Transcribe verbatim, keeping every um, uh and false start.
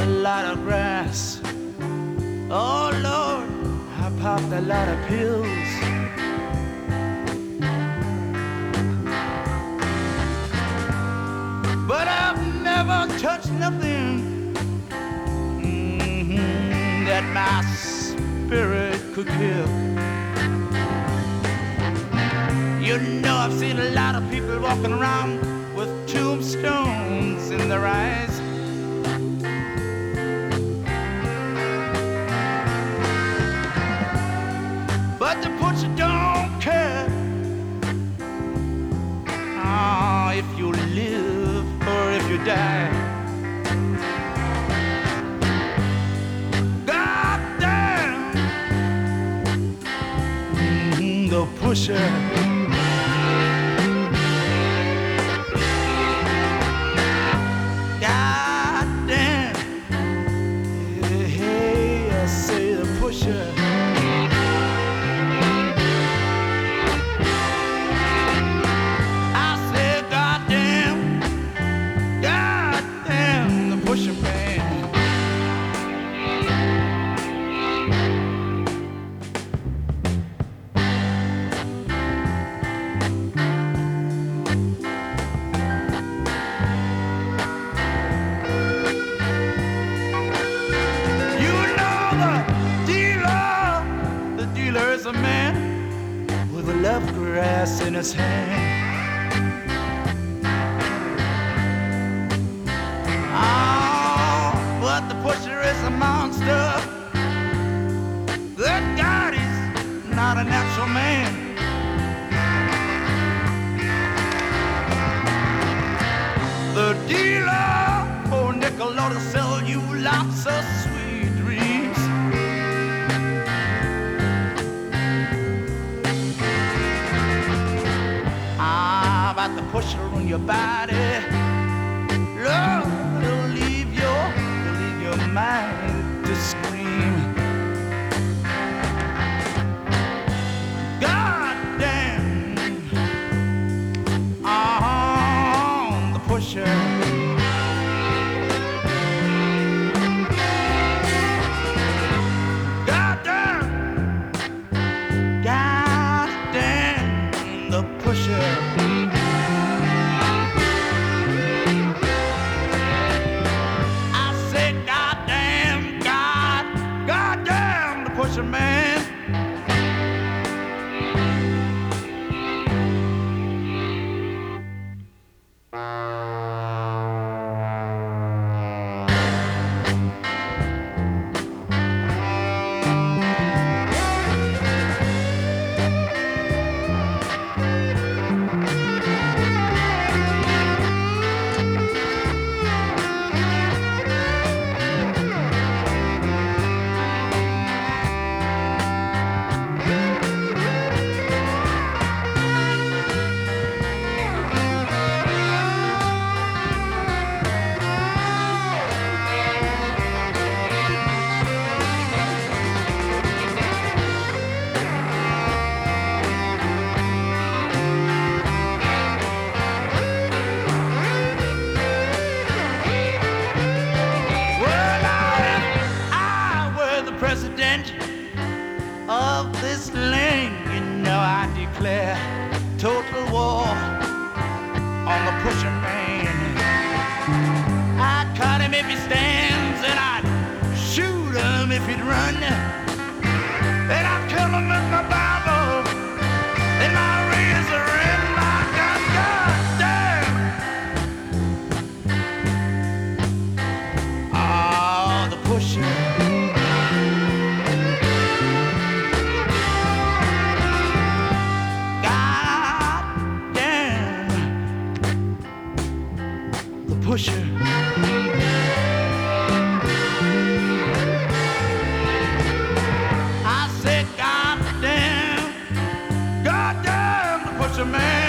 a lot of grass. Oh Lord, I popped a lot of pills. But I've never touched nothing mm-hmm, that my spirit could kill. You know, I've seen a lot of people walking around with tombstones in their eyes. But the butcher don't care oh, if you live or if you die. God damn, mm, the pusher. In his hand. Oh, but the pusher is a monster. Good God, he's not a natural man. The dealer for a nickel ought to sell you lots of sweet dreams. About the pusher on your body, Lord, it'll leave your, it'll leave your mind to scream. God damn, oh, the pusher. God damn, God damn, the pusher. Man, of this land, you know I declare total war on the pusher man. I'd cut him if he stands, and I'd shoot him if he'd run, and I'd kill him with my Bible and my razor and my gun. God damn! Oh, the pusher. Pusher. I said, God damn, God damn, the pusher man.